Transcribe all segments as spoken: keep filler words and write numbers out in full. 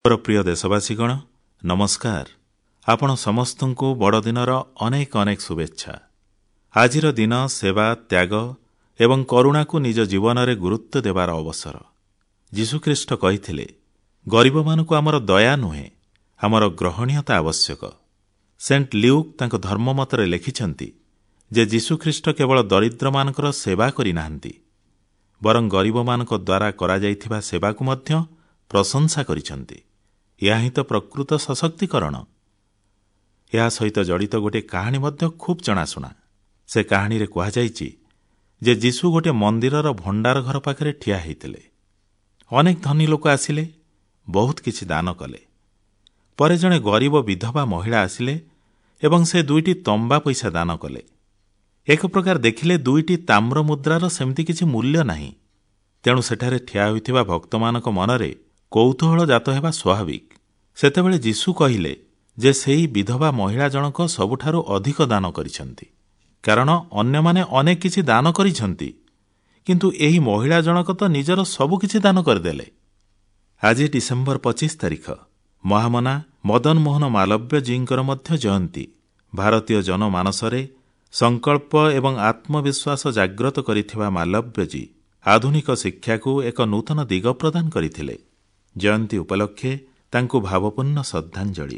ମୋର ପ୍ରିୟ ଦେଶବାସୀଗଣ ନମସ୍କାର। ଆପଣ ସମସ୍ତଙ୍କୁ ବଡ଼ଦିନର ଅନେକ ଅନେକ ଶୁଭେଚ୍ଛା। ଆଜିର ଦିନ ସେବା ତ୍ୟାଗ ଏବଂ କରୁଣାକୁ ନିଜ ଜୀବନରେ ଗୁରୁତ୍ୱ ଦେବାର ଅବସର। ଯୀଶୁଖ୍ରୀଷ୍ଟ କହିଥିଲେ, ଗରିବମାନଙ୍କୁ ଆମର ଦୟା ନୁହେଁ, ଆମର ଗ୍ରହଣୀୟତା ଆବଶ୍ୟକ। ସେଣ୍ଟ ଲ୍ୟୁକ୍ ତାଙ୍କ ଧର୍ମମତରେ ଲେଖିଛନ୍ତି ଯେ ଯୀଶୁଖ୍ରୀଷ୍ଟ କେବଳ ଦରିଦ୍ରମାନଙ୍କର ସେବା କରିନାହାନ୍ତି, ବରଂ ଗରିବମାନଙ୍କ ଦ୍ୱାରା କରାଯାଇଥିବା ସେବାକୁ ମଧ୍ୟ ପ୍ରଶଂସା କରିଛନ୍ତି। ଏହା ହିଁ ତ ପ୍ରକୃତ ସଶକ୍ତିକରଣ। ଏହା ସହିତ ଜଡ଼ିତ ଗୋଟିଏ କାହାଣୀ ମଧ୍ୟ ଖୁବ୍ ଜଣାଶୁଣା। ସେ କାହାଣୀରେ କୁହାଯାଇଛି ଯେ ଯୀଶୁ ଗୋଟିଏ ମନ୍ଦିରର ଭଣ୍ଡାର ଘର ପାଖରେ ଠିଆ ହୋଇଥିଲେ। ଅନେକ ଧନୀ ଲୋକ ଆସିଲେ, ବହୁତ କିଛି ଦାନ କଲେ। ପରେ ଜଣେ ଗରିବ ବିଧବା ମହିଳା ଆସିଲେ ଏବଂ ସେ ଦୁଇଟି ତମ୍ବା ପଇସା ଦାନ କଲେ। ଏକ ପ୍ରକାର ଦେଖିଲେ ଦୁଇଟି ତାମ୍ର ମୁଦ୍ରାର ସେମିତି କିଛି ମୂଲ୍ୟ ନାହିଁ। ତେଣୁ ସେଠାରେ ଠିଆ ହୋଇଥିବା ଭକ୍ତମାନଙ୍କ ମନରେ କୌତୂହଳ ଜାତ ହେବା ସ୍ୱାଭାବିକ। ସେତେବେଳେ ଯୀଶୁ କହିଲେ ଯେ ସେହି ବିଧବା ମହିଳା ଜଣକ ସବୁଠାରୁ ଅଧିକ ଦାନ କରିଛନ୍ତି, କାରଣ ଅନ୍ୟମାନେ ଅନେକ କିଛି ଦାନ କରିଛନ୍ତି, କିନ୍ତୁ ଏହି ମହିଳା ଜଣକ ତ ନିଜର ସବୁକିଛି ଦାନ କରିଦେଲେ। ଆଜି ଡିସେମ୍ବର ପଚିଶ ତାରିଖ ମହାମନା ମଦନ ମୋହନ ମାଲବ୍ୟଜୀଙ୍କର ମଧ୍ୟ ଜୟନ୍ତୀ। ଭାରତୀୟ ଜନମାନସରେ ସଂକଳ୍ପ ଏବଂ ଆତ୍ମବିଶ୍ୱାସ ଜାଗ୍ରତ କରିଥିବା ମାଲବ୍ୟଜୀ ଆଧୁନିକ ଶିକ୍ଷାକୁ ଏକ ନୂତନ ଦିଗ ପ୍ରଦାନ କରିଥିଲେ। ଜୟନ୍ତୀ ଉପଲକ୍ଷେ ତାଙ୍କୁ ଭାବପୂର୍ଣ୍ଣ ଶ୍ରଦ୍ଧାଞ୍ଜଳି।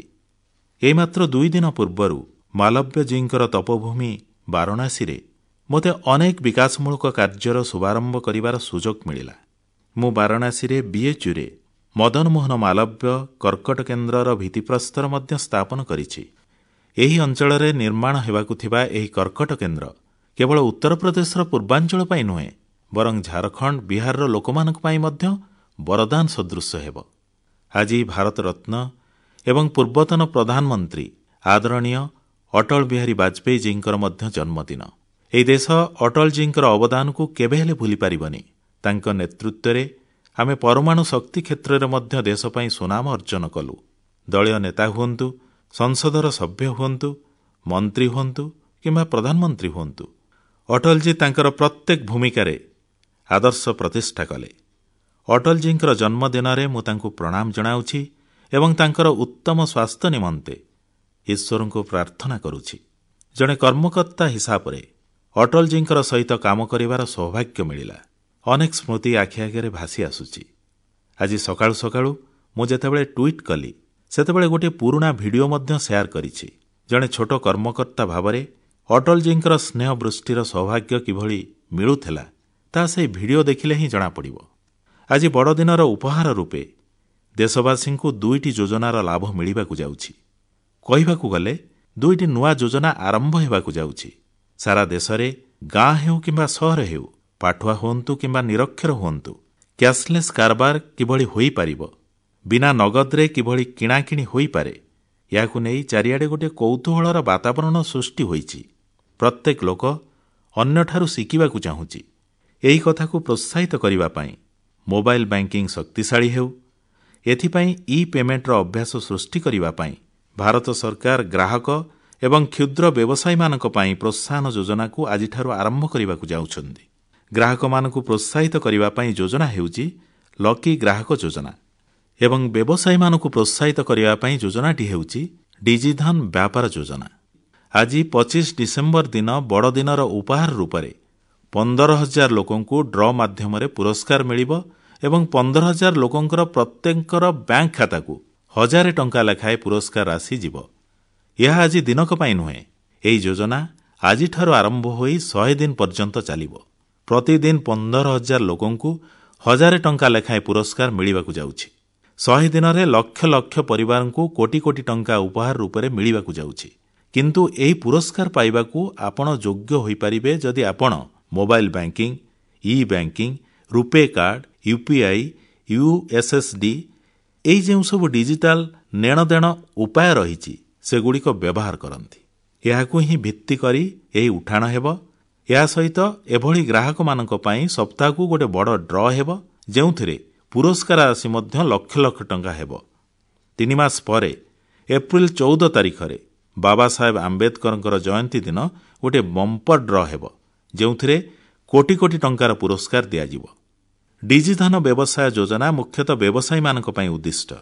ଏଇ ମାତ୍ର ଦୁଇ ଦିନ ପୂର୍ବରୁ ମାଲବ୍ୟଜୀଙ୍କର ତପୋଭୂମି ବାରାଣସୀରେ ମୋତେ ଅନେକ ବିକାଶମୂଳକ କାର୍ଯ୍ୟର ଶୁଭାରମ୍ଭ କରିବାର ସୁଯୋଗ ମିଳିଲା। ମୁଁ ବାରାଣସୀରେ ବିଏଚ୍ୟୁରେ ମଦନ ମୋହନ ମାଲବ୍ୟ କର୍କଟ କେନ୍ଦ୍ରର ଭିତ୍ତିପ୍ରସ୍ତର ମଧ୍ୟ ସ୍ଥାପନ କରିଛି। ଏହି ଅଞ୍ଚଳରେ ନିର୍ମାଣ ହେବାକୁ ଥିବା ଏହି କର୍କଟ କେନ୍ଦ୍ର କେବଳ ଉତ୍ତରପ୍ରଦେଶର ପୂର୍ବାଞ୍ଚଳ ପାଇଁ ନୁହେଁ, ବରଂ ଝାଡ଼ଖଣ୍ଡ ବିହାରର ଲୋକମାନଙ୍କ ପାଇଁ ମଧ୍ୟ ବରଦାନ ସଦୃଶ ହେବ। ଆଜି ଭାରତରତ୍ନ ଏବଂ ପୂର୍ବତନ ପ୍ରଧାନମନ୍ତ୍ରୀ ଆଦରଣୀୟ ଅଟଳ ବିହାରୀ ବାଜପେୟୀଜୀଙ୍କର ମଧ୍ୟ ଜନ୍ମଦିନ। ଏହି ଦେଶ ଅଟଳଜୀଙ୍କର ଅବଦାନକୁ କେବେ ହେଲେ ଭୁଲିପାରିବନି। ତାଙ୍କ ନେତୃତ୍ୱରେ ଆମେ ପରମାଣୁ ଶକ୍ତି କ୍ଷେତ୍ରରେ ମଧ୍ୟ ଦେଶ ପାଇଁ ସୁନାମ ଅର୍ଜନ କଲୁ। ଦଳୀୟ ନେତା ହୁଅନ୍ତୁ, ସଂସଦର ସଭ୍ୟ ହୁଅନ୍ତୁ, ମନ୍ତ୍ରୀ ହୁଅନ୍ତୁ କିମ୍ବା ପ୍ରଧାନମନ୍ତ୍ରୀ ହୁଅନ୍ତୁ, ଅଟଳଜୀ ତାଙ୍କର ପ୍ରତ୍ୟେକ ଭୂମିକାରେ ଆଦର୍ଶ ପ୍ରତିଷ୍ଠା କଲେ। ଅଟଳଜୀଙ୍କର ଜନ୍ମଦିନରେ ମୁଁ ତାଙ୍କୁ ପ୍ରଣାମ ଜଣାଉଛି ଏବଂ ତାଙ୍କର ଉତ୍ତମ ସ୍ୱାସ୍ଥ୍ୟ ନିମନ୍ତେ ଈଶ୍ୱରଙ୍କୁ ପ୍ରାର୍ଥନା କରୁଛି। ଜଣେ କର୍ମକର୍ତ୍ତା ହିସାବରେ ଅଟଳଜୀଙ୍କର ସହିତ କାମ କରିବାର ସୌଭାଗ୍ୟ ମିଳିଲା। ଅନେକ ସ୍ମୃତି ଆଖି ଆଗରେ ଭାସି ଆସୁଛି। ଆଜି ସକାଳୁ ସକାଳୁ ମୁଁ ଯେତେବେଳେ ଟ୍ୱିଟ୍ କଲି, ସେତେବେଳେ ଗୋଟିଏ ପୁରୁଣା ଭିଡ଼ିଓ ମଧ୍ୟ ସେୟାର କରିଛି। ଜଣେ ଛୋଟ କର୍ମକର୍ତ୍ତା ଭାବରେ ଅଟଳଜୀଙ୍କର ସ୍ନେହ ବୃଷ୍ଟିର ସୌଭାଗ୍ୟ କିଭଳି ମିଳୁଥିଲା, ତାହା ସେହି ଭିଡ଼ିଓ ଦେଖିଲେ ହିଁ ଜଣାପଡ଼ିବ। ଆଜି ବଡ଼ଦିନର ଉପହାର ରୂପେ ଦେଶବାସୀଙ୍କୁ ଦୁଇଟି ଯୋଜନାର ଲାଭ ମିଳିବାକୁ ଯାଉଛି। କହିବାକୁ ଗଲେ ଦୁଇଟି ନୂଆ ଯୋଜନା ଆରମ୍ଭ ହେବାକୁ ଯାଉଛି। ସାରା ଦେଶରେ ଗାଁ ହେଉ କିମ୍ବା ସହର ହେଉ, ପାଠୁଆ ହୁଅନ୍ତୁ କିମ୍ବା ନିରକ୍ଷର ହୁଅନ୍ତୁ, କ୍ୟାସଲେସ୍ କାରବାର କିଭଳି ହୋଇପାରିବ, ବିନା ନଗଦରେ କିଭଳି କିଣାକିଣି ହୋଇପାରେ, ଏହାକୁ ନେଇ ଚାରିଆଡ଼େ ଗୋଟିଏ କୌତୂହଳର ବାତାବରଣ ସୃଷ୍ଟି ହୋଇଛି। ପ୍ରତ୍ୟେକ ଲୋକ ଅନ୍ୟଠାରୁ ଶିଖିବାକୁ ଚାହୁଁଛି। ଏହି କଥାକୁ ପ୍ରୋତ୍ସାହିତ କରିବା ପାଇଁ ମୋବାଇଲ ବ୍ୟାଙ୍କିଂ ଶକ୍ତିଶାଳୀ ହେଉ, ଏଥିପାଇଁ ଇ ପେମେଣ୍ଟର ଅଭ୍ୟାସ ସୃଷ୍ଟି କରିବା ପାଇଁ ଭାରତ ସରକାର ଗ୍ରାହକ ଏବଂ କ୍ଷୁଦ୍ର ବ୍ୟବସାୟୀମାନଙ୍କ ପାଇଁ ପ୍ରୋତ୍ସାହନ ଯୋଜନାକୁ ଆଜିଠାରୁ ଆରମ୍ଭ କରିବାକୁ ଯାଉଛନ୍ତି। ଗ୍ରାହକମାନଙ୍କୁ ପ୍ରୋତ୍ସାହିତ କରିବା ପାଇଁ ଯୋଜନା ହେଉଛି ଲକି ଗ୍ରାହକ ଯୋଜନା ଏବଂ ବ୍ୟବସାୟୀମାନଙ୍କୁ ପ୍ରୋତ୍ସାହିତ କରିବା ପାଇଁ ଯୋଜନାଟି ହେଉଛି ଡିଜିଧନ ବ୍ୟାପାର ଯୋଜନା। ଆଜି ପଚିଶ ଡିସେମ୍ବର ଦିନ ବଡ଼ଦିନର ଉପହାର ରୂପରେ ପନ୍ଦର ହଜାର ଲୋକଙ୍କୁ ଡ୍ର ମାଧ୍ୟମରେ ପୁରସ୍କାର ମିଳିବ ଏବଂ ପନ୍ଦର ହଜାର ଲୋକଙ୍କର ପ୍ରତ୍ୟେକଙ୍କର ବ୍ୟାଙ୍କ ଖାତାକୁ ହଜାରେ ଟଙ୍କା ଲେଖାଏଁ ପୁରସ୍କାର ରାଶି ଯିବ। ଏହା ଆଜି ଦିନକ ପାଇଁ ନୁହେଁ। ଏହି ଯୋଜନା ଆଜିଠାରୁ ଆରମ୍ଭ ହୋଇ ଶହେ ଦିନ ପର୍ଯ୍ୟନ୍ତ ଚାଲିବ। ପ୍ରତିଦିନ ପନ୍ଦର ହଜାର ଲୋକଙ୍କୁ ହଜାରେ ଟଙ୍କା ଲେଖାଏଁ ପୁରସ୍କାର ମିଳିବାକୁ ଯାଉଛି। ଶହେ ଦିନରେ ଲକ୍ଷ ଲକ୍ଷ ପରିବାରଙ୍କୁ କୋଟି କୋଟି ଟଙ୍କା ଉପହାର ରୂପରେ ମିଳିବାକୁ ଯାଉଛି। କିନ୍ତୁ ଏହି ପୁରସ୍କାର ପାଇବାକୁ ଆପଣ ଯୋଗ୍ୟ ହୋଇପାରିବେ ଯଦି ଆପଣ mobile banking, e banking, RuPay card, UPI, USSD ଏହି ଯେଉଁ ସବୁ ଡିଜିଟାଲ ନେଣଦେଣ ଉପାୟ ରହିଛି ସେଗୁଡ଼ିକ ବ୍ୟବହାର କରନ୍ତି। ଏହାକୁ ହିଁ ଭିତ୍ତି କରି ଏହି ଉଠାଣ ହେବ। ଏହା ସହିତ ଏଭଳି ଗ୍ରାହକମାନଙ୍କ ପାଇଁ ସପ୍ତାହକୁ ଗୋଟିଏ ବଡ଼ ଡ୍ର ହେବ, ଯେଉଁଥିରେ ପୁରସ୍କାର ରାଶି ମଧ୍ୟ ଲକ୍ଷ ଲକ୍ଷ ଟଙ୍କା ହେବ। ତିନି ମାସ ପରେ ଏପ୍ରିଲ ଚଉଦ ତାରିଖରେ ବାବା ସାହେବ ଆମ୍ବେଦକରଙ୍କର ଜୟନ୍ତୀ ଦିନ ଗୋଟିଏ ବମ୍ପର ଡ୍ର ହେବ, ଯେଉଁଥିରେ କୋଟି କୋଟି ଟଙ୍କାର ପୁରସ୍କାର ଦିଆଯିବ। ଡିଜିଧନ ବ୍ୟବସାୟ ଯୋଜନା ମୁଖ୍ୟତଃ ବ୍ୟବସାୟୀମାନଙ୍କ ପାଇଁ ଉଦ୍ଦିଷ୍ଟ।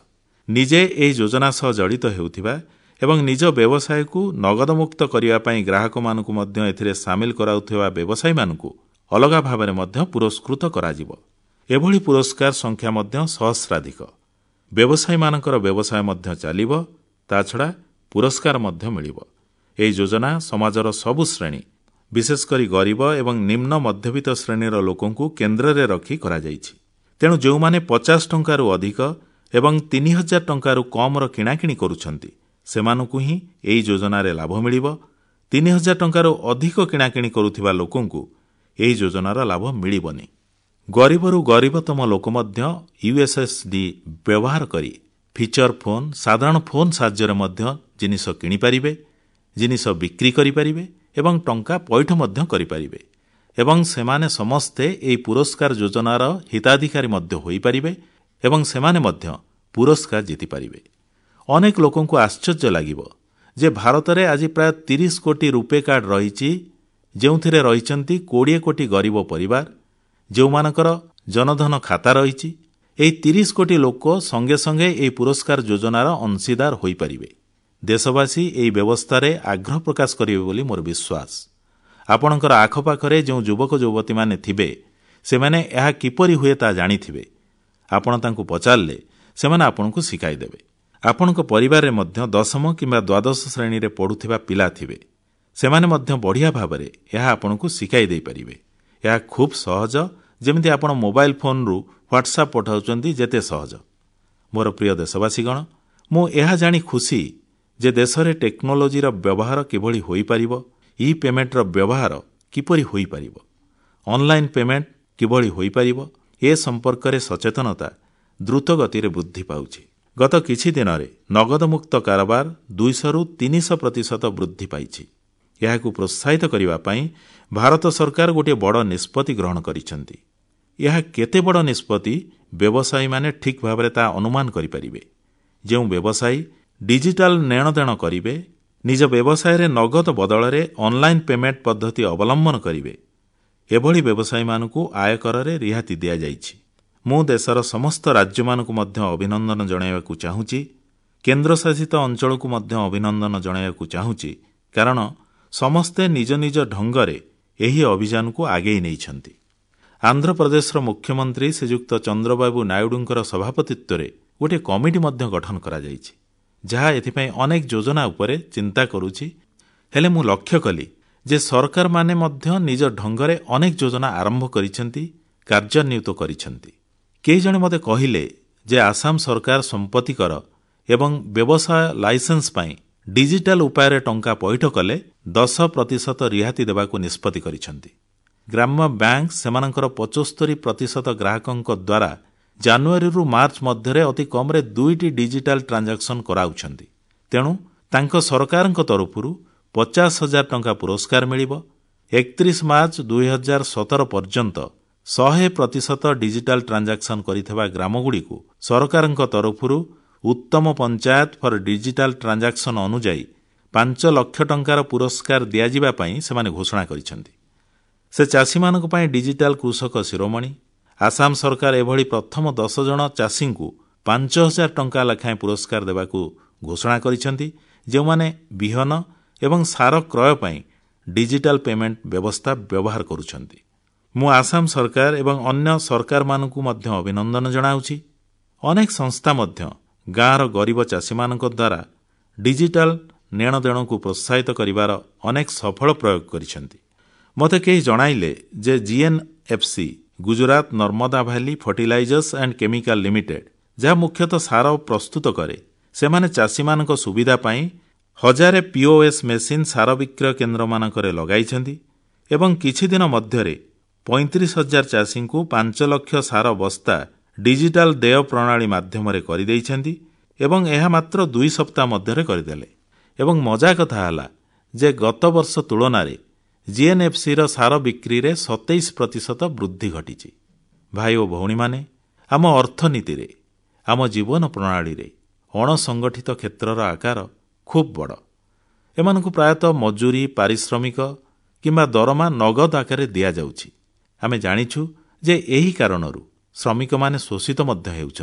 ନିଜେ ଏହି ଯୋଜନା ସହ ଜଡ଼ିତ ହେଉଥିବା ଏବଂ ନିଜ ବ୍ୟବସାୟକୁ ନଗଦମୁକ୍ତ କରିବା ପାଇଁ ଗ୍ରାହକମାନଙ୍କୁ ମଧ୍ୟ ଏଥିରେ ସାମିଲ କରାଉଥିବା ବ୍ୟବସାୟୀମାନଙ୍କୁ ଅଲଗା ଭାବରେ ମଧ୍ୟ ପୁରସ୍କୃତ କରାଯିବ। ଏଭଳି ପୁରସ୍କାର ସଂଖ୍ୟା ମଧ୍ୟ ସହସ୍ରାଧିକ। ବ୍ୟବସାୟୀମାନଙ୍କର ବ୍ୟବସାୟ ମଧ୍ୟ ଚାଲିବ, ତାଛଡ଼ା ପୁରସ୍କାର ମଧ୍ୟ ମିଳିବ। ଏହି ଯୋଜନା ସମାଜର ସବୁ ଶ୍ରେଣୀ, ବିଶେଷକରି ଗରିବ ଏବଂ ନିମ୍ନ ମଧ୍ୟବିତ୍ତ ଶ୍ରେଣୀର ଲୋକଙ୍କୁ କେନ୍ଦ୍ରରେ ରଖି କରାଯାଇଛି। ତେଣୁ ଯେଉଁମାନେ ପଚାଶ ଟଙ୍କାରୁ ଅଧିକ ଏବଂ ତିନି ହଜାର ଟଙ୍କାରୁ କମର କିଣାକିଣି କରୁଛନ୍ତି ସେମାନଙ୍କୁ ହିଁ ଏହି ଯୋଜନାରେ ଲାଭ ମିଳିବ। ତିନି ହଜାର ଟଙ୍କାରୁ ଅଧିକ କିଣାକିଣି କରୁଥିବା ଲୋକଙ୍କୁ ଏହି ଯୋଜନାର ଲାଭ ମିଳିବନି। ଗରିବରୁ ଗରିବତମ ଲୋକ ମଧ୍ୟ ୟୁଏସ୍ଏସ୍ଡି ବ୍ୟବହାର କରି ଫିଚର ଫୋନ୍, ସାଧାରଣ ଫୋନ୍ ସାହାଯ୍ୟରେ ମଧ୍ୟ ଜିନିଷ କିଣିପାରିବେ, ଜିନିଷ ବିକ୍ରି କରିପାରିବେ ଏବଂ ଟଙ୍କା ପଇଠ ମଧ୍ୟ କରିପାରିବେ ଏବଂ ସେମାନେ ସମସ୍ତେ ଏହି ପୁରସ୍କାର ଯୋଜନାର ହିତାଧିକାରୀ ମଧ୍ୟ ହୋଇପାରିବେ ଏବଂ ସେମାନେ ମଧ୍ୟ ପୁରସ୍କାର ଜିତିପାରିବେ। ଅନେକ ଲୋକଙ୍କୁ ଆଶ୍ଚର୍ଯ୍ୟ ଲାଗିବ ଯେ ଭାରତରେ ଆଜି ପ୍ରାୟ ତିରିଶ କୋଟି ରୂପେ କାର୍ଡ ରହିଛି, ଯେଉଁଥିରେ ରହିଛନ୍ତି କୋଡ଼ିଏ କୋଟି ଗରିବ ପରିବାର, ଯେଉଁମାନଙ୍କର ଜନଧନ ଖାତା ରହିଛି। ଏହି ତିରିଶ କୋଟି ଲୋକ ସଙ୍ଗେ ସଙ୍ଗେ ଏହି ପୁରସ୍କାର ଯୋଜନାର ଅଂଶୀଦାର ହୋଇପାରିବେ। ଦେଶବାସୀ ଏହି ବ୍ୟବସ୍ଥାରେ ଆଗ୍ରହ ପ୍ରକାଶ କରିବେ ବୋଲି ମୋର ବିଶ୍ୱାସ। ଆପଣଙ୍କର ଆଖପାଖରେ ଯେଉଁ ଯୁବକ ଯୁବତୀମାନେ ଥିବେ ସେମାନେ ଏହା କିପରି ହୁଏ ତାହା ଜାଣିଥିବେ। ଆପଣ ତାଙ୍କୁ ପଚାରିଲେ ସେମାନେ ଆପଣଙ୍କୁ ଶିଖାଇଦେବେ। ଆପଣଙ୍କ ପରିବାରରେ ମଧ୍ୟ ଦଶମ କିମ୍ବା ଦ୍ୱାଦଶ ଶ୍ରେଣୀରେ ପଢ଼ୁଥିବା ପିଲା ଥିବେ। ସେମାନେ ମଧ୍ୟ ବଢ଼ିଆ ଭାବରେ ଏହା ଆପଣଙ୍କୁ ଶିଖାଇ ଦେଇପାରିବେ। ଏହା ଖୁବ୍ ସହଜ, ଯେମିତି ଆପଣ ମୋବାଇଲ ଫୋନରୁ ହ୍ୱାଟ୍ସଆପ୍ ପଠାଉଛନ୍ତି ଯେତେ ସହଜ। ମୋର ପ୍ରିୟ ଦେଶବାସୀଗଣ, ମୁଁ ଏହା ଜାଣି ଖୁସି ଯେ ଦେଶରେ ଟେକ୍ନୋଲୋଜିର ବ୍ୟବହାର କିଭଳି ହୋଇପାରିବ, ଇ ପେମେଣ୍ଟର ବ୍ୟବହାର କିପରି ହୋଇପାରିବ, ଅନଲାଇନ୍ ପେମେଣ୍ଟ କିଭଳି ହୋଇପାରିବ, ଏ ସମ୍ପର୍କରେ ସଚେତନତା ଦ୍ରୁତ ଗତିରେ ବୃଦ୍ଧି ପାଉଛି। ଗତ କିଛି ଦିନରେ ନଗଦମୁକ୍ତ କାରବାର ଦୁଇଶହରୁ ତିନିଶହ ପ୍ରତିଶତ ବୃଦ୍ଧି ପାଇଛି। ଏହାକୁ ପ୍ରୋତ୍ସାହିତ କରିବା ପାଇଁ ଭାରତ ସରକାର ଗୋଟିଏ ବଡ଼ ନିଷ୍ପତ୍ତି ଗ୍ରହଣ କରିଛନ୍ତି। ଏହା କେତେ ବଡ଼ ନିଷ୍ପତ୍ତି ବ୍ୟବସାୟୀମାନେ ଠିକ୍ ଭାବରେ ତାହା ଅନୁମାନ କରିପାରିବେ। ଯେଉଁ ବ୍ୟବସାୟୀ ଡିଜିଟାଲ ନେଣଦେଣ କରିବେ, ନିଜ ବ୍ୟବସାୟରେ ନଗଦ ବଦଳରେ ଅନଲାଇନ୍ ପେମେଣ୍ଟ ପଦ୍ଧତି ଅବଲମ୍ବନ କରିବେ, ଏଭଳି ବ୍ୟବସାୟୀମାନଙ୍କୁ ଆୟକରରେ ରିହାତି ଦିଆଯାଇଛି। ମୁଁ ଦେଶର ସମସ୍ତ ରାଜ୍ୟମାନଙ୍କୁ ମଧ୍ୟ ଅଭିନନ୍ଦନ ଜଣାଇବାକୁ ଚାହୁଁଛି। କେନ୍ଦ୍ରଶାସିତ ଅଞ୍ଚଳକୁ ମଧ୍ୟ ଅଭିନନ୍ଦନ ଜଣାଇବାକୁ ଚାହୁଁଛି, କାରଣ ସମସ୍ତେ ନିଜ ନିଜ ଢଙ୍ଗରେ ଏହି ଅଭିଯାନକୁ ଆଗେଇ ନେଇଛନ୍ତି। ଆନ୍ଧ୍ରପ୍ରଦେଶର ମୁଖ୍ୟମନ୍ତ୍ରୀ ଶ୍ରୀଯୁକ୍ତ ଚନ୍ଦ୍ରବାବୁ ନାଇଡୁଙ୍କର ସଭାପତିତ୍ୱରେ ଗୋଟିଏ କମିଟି ମଧ୍ୟ ଗଠନ କରାଯାଇଛି, ଯାହା ଏଥିପାଇଁ ଅନେକ ଯୋଜନା ଉପରେ ଚିନ୍ତା କରୁଛି। ହେଲେ ମୁଁ ଲକ୍ଷ୍ୟ କଲି ଯେ ସରକାରମାନେ ମଧ୍ୟ ନିଜ ଢଙ୍ଗରେ ଅନେକ ଯୋଜନା ଆରମ୍ଭ କରିଛନ୍ତି, କାର୍ଯ୍ୟାନ୍ୱିତ କରିଛନ୍ତି। କେହି ଜଣେ ମୋତେ କହିଲେ ଯେ ଆସାମ ସରକାର ସମ୍ପତ୍ତି କର ଏବଂ ବ୍ୟବସାୟ ଲାଇସେନ୍ସ ପାଇଁ ଡିଜିଟାଲ ଉପାୟରେ ଟଙ୍କା ପଇଠ କଲେ ଦଶ ପ୍ରତିଶତ ରିହାତି ଦେବାକୁ ନିଷ୍ପତ୍ତି କରିଛନ୍ତି। ଗ୍ରାମ୍ୟ ବ୍ୟାଙ୍କ ସେମାନଙ୍କର ପଞ୍ଚସ୍ତରୀ ପ୍ରତିଶତ ଗ୍ରାହକଙ୍କ ଦ୍ୱାରା ଜାନୁଆରୀରୁ ମାର୍ଚ୍ଚ ମଧ୍ୟରେ ଅତି କମରେ ଦୁଇଟି ଡିଜିଟାଲ ଟ୍ରାଞ୍ଜାକ୍ସନ କରାଉଛନ୍ତି। ତେଣୁ ତାଙ୍କ ସରକାରଙ୍କ ତରଫରୁ ପଚାଶ ହଜାର ଟଙ୍କା ପୁରସ୍କାର ମିଳିବ। ଏକତିରିଶ ମାର୍ଚ୍ଚ ଦୁଇ ହଜାର ସତର ପର୍ଯ୍ୟନ୍ତ ଶହେ ପ୍ରତିଶତ ଡିଜିଟାଲ ଟ୍ରାଞ୍ଜାକ୍ସନ କରିଥିବା ଗ୍ରାମଗୁଡ଼ିକୁ ସରକାରଙ୍କ ତରଫରୁ ଉତ୍ତମ ପଞ୍ଚାୟତ ଫର ଡିଜିଟାଲ ଟ୍ରାଞ୍ଜାକ୍ସନ ଅନୁଯାୟୀ ପାଞ୍ଚ ଲକ୍ଷ ଟଙ୍କାର ପୁରସ୍କାର ଦିଆଯିବା ପାଇଁ ସେମାନେ ଘୋଷଣା କରିଛନ୍ତି। ସେ ଚାଷୀମାନଙ୍କ ପାଇଁ ଡିଜିଟାଲ କୃଷକ ଶିରୋମଣି। ଆସାମ ସରକାର ଏଭଳି ପ୍ରଥମ ଦଶ ଜଣ ଚାଷୀଙ୍କୁ ପାଞ୍ଚ ହଜାର ଟଙ୍କା ଲେଖାଏଁ ପୁରସ୍କାର ଦେବାକୁ ଘୋଷଣା କରିଛନ୍ତି, ଯେଉଁମାନେ ବିହନ ଏବଂ ସାର କ୍ରୟ ପାଇଁ ଡିଜିଟାଲ ପେମେଣ୍ଟ ବ୍ୟବସ୍ଥା ବ୍ୟବହାର କରୁଛନ୍ତି। ମୁଁ ଆସାମ ସରକାର ଏବଂ ଅନ୍ୟ ସରକାରମାନଙ୍କୁ ମଧ୍ୟ ଅଭିନନ୍ଦନ ଜଣାଉଛି। ଅନେକ ସଂସ୍ଥା ମଧ୍ୟ ଗାଁର ଗରିବ ଚାଷୀମାନଙ୍କ ଦ୍ୱାରା ଡିଜିଟାଲ ନେଣଦେଣକୁ ପ୍ରୋତ୍ସାହିତ କରିବାର ଅନେକ ସଫଳ ପ୍ରୟୋଗ କରିଛନ୍ତି। ମୋତେ କେହି ଜଣାଇଲେ ଯେ GNFC Gujarat Narmada Valley Fertilizers and Chemical Limited, ଯାହା ମୁଖ୍ୟତଃ ସାର ପ୍ରସ୍ତୁତ କରେ, ସେମାନେ ଚାଷୀମାନଙ୍କ ସୁବିଧା ପାଇଁ ହଜାରେ ପିଓଏସ୍ ମେସିନ୍ ସାର ବିକ୍ରୟ କେନ୍ଦ୍ରମାନଙ୍କରେ ଲଗାଇଛନ୍ତି ଏବଂ କିଛି ଦିନ ମଧ୍ୟରେ ପଇଁତିରିଶ ହଜାର ଚାଷୀଙ୍କୁ ପାଞ୍ଚ ଲକ୍ଷ ସାର ବସ୍ତା ଡିଜିଟାଲ ଦେୟ ପ୍ରଣାଳୀ ମାଧ୍ୟମରେ କରିଦେଇଛନ୍ତି ଏବଂ ଏହା ମାତ୍ର ଦୁଇ ସପ୍ତାହ ମଧ୍ୟରେ କରିଦେଲେ। ଏବଂ ମଜା କଥା ହେଲା ଯେ ଗତ ବର୍ଷ ତୁଳନାରେ ଜିଏନ୍ଏଫ୍ସିର ସାର ବିକ୍ରିରେ ସତେଇଶ ପ୍ରତିଶତ ବୃଦ୍ଧି ଘଟିଛି। ଭାଇ ଓ ଭଉଣୀମାନେ, ଆମ ଅର୍ଥନୀତିରେ, ଆମ ଜୀବନ ପ୍ରଣାଳୀରେ ଅଣସଂଗଠିତ କ୍ଷେତ୍ରର ଆକାର ଖୁବ୍ ବଡ଼। ଏମାନଙ୍କୁ ପ୍ରାୟତଃ ମଜୁରୀ, ପାରିଶ୍ରମିକ କିମ୍ବା ଦରମା ନଗଦ ଆକାରରେ ଦିଆଯାଉଛି। ଆମେ ଜାଣିଛୁ ଯେ ଏହି କାରଣରୁ ଶ୍ରମିକମାନେ ଶୋଷିତ ମଧ୍ୟ ହେଉଛନ୍ତି।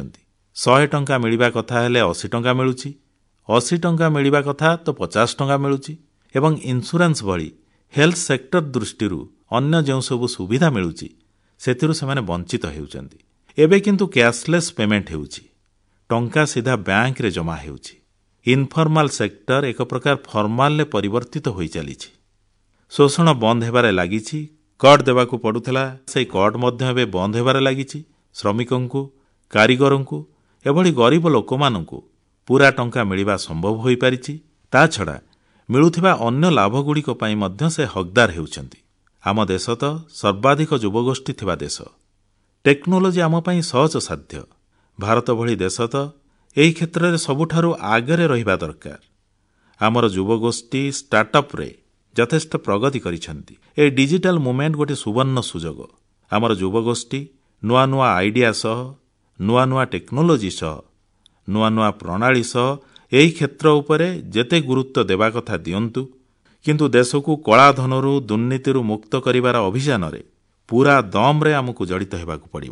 ଶହେ ଟଙ୍କା ମିଳିବା କଥା ହେଲେ ଅଶୀ ଟଙ୍କା ମିଳୁଛି, ଅଶୀ ଟଙ୍କା ମିଳିବା କଥା ତ ପଚାଶ ଟଙ୍କା ମିଳୁଛି ଏବଂ ଇନ୍ସୁରାନ୍ସ ଭଳି ହେଲ୍ଥ ସେକ୍ଟର ଦୃଷ୍ଟିରୁ ଅନ୍ୟ ଯେଉଁ ସବୁ ସୁବିଧା ମିଳୁଛି ସେଥିରୁ ସେମାନେ ବଞ୍ଚିତ ହେଉଛନ୍ତି। ଏବେ କିନ୍ତୁ କ୍ୟାଶଲେସ୍ ପେମେଣ୍ଟ ହେଉଛି, ଟଙ୍କା ସିଧା ବ୍ୟାଙ୍କରେ ଜମା ହେଉଛି। ଇନଫର୍ମାଲ ସେକ୍ଟର ଏକ ପ୍ରକାର ଫର୍ମାଲରେ ପରିବର୍ତ୍ତିତ ହୋଇଚାଲିଛି। ଶୋଷଣ ବନ୍ଦ ହେବାରେ ଲାଗିଛି। କଟ୍ ଦେବାକୁ ପଡୁଥିଲା, ସେହି କଟ୍ ମଧ୍ୟ ଏବେ ବନ୍ଦ ହେବାରେ ଲାଗିଛି। ଶ୍ରମିକଙ୍କୁ, କାରିଗରଙ୍କୁ, ଏଭଳି ଗରିବ ଲୋକମାନଙ୍କୁ ପୁରା ଟଙ୍କା ମିଳିବା ସମ୍ଭବ ହୋଇପାରିଛି। ତା ଛଡ଼ା ମିଳୁଥିବା ଅନ୍ୟ ଲାଭଗୁଡ଼ିକ ପାଇଁ ମଧ୍ୟ ସେ ହକଦାର ହେଉଛନ୍ତି। ଆମ ଦେଶ ତ ସର୍ବାଧିକ ଯୁବଗୋଷ୍ଠୀ ଥିବା ଦେଶ। ଟେକ୍ନୋଲୋଜି ଆମ ପାଇଁ ସହଜସାଧ୍ୟ। ଭାରତ ଭଳି ଦେଶ ତ ଏହି କ୍ଷେତ୍ରରେ ସବୁଠାରୁ ଆଗରେ ରହିବା ଦରକାର। ଆମର ଯୁବଗୋଷ୍ଠୀ ଷ୍ଟାର୍ଟଅପ୍ରେ ଯଥେଷ୍ଟ ପ୍ରଗତି କରିଛନ୍ତି। ଏହି ଡିଜିଟାଲ ମୁଭମେଣ୍ଟ ଗୋଟିଏ ସୁବର୍ଣ୍ଣ ସୁଯୋଗ। ଆମର ଯୁବଗୋଷ୍ଠୀ ନୂଆ ନୂଆ ଆଇଡିଆ ସହ, ନୂଆ ନୂଆ ଟେକ୍ନୋଲୋଜି ସହ, ନୂଆ ନୂଆ ପ୍ରଣାଳୀ ସହ ଏହି କ୍ଷେତ୍ର ଉପରେ ଯେତେ ଗୁରୁତ୍ୱ ଦେବା କଥା ଦିଅନ୍ତୁ, କିନ୍ତୁ ଦେଶକୁ କଳାଧନରୁ, ଦୁର୍ନୀତିରୁ ମୁକ୍ତ କରିବାର ଅଭିଯାନରେ ପୁରା ଦମରେ ଆମକୁ ଜଡ଼ିତ ହେବାକୁ ପଡ଼ିବ।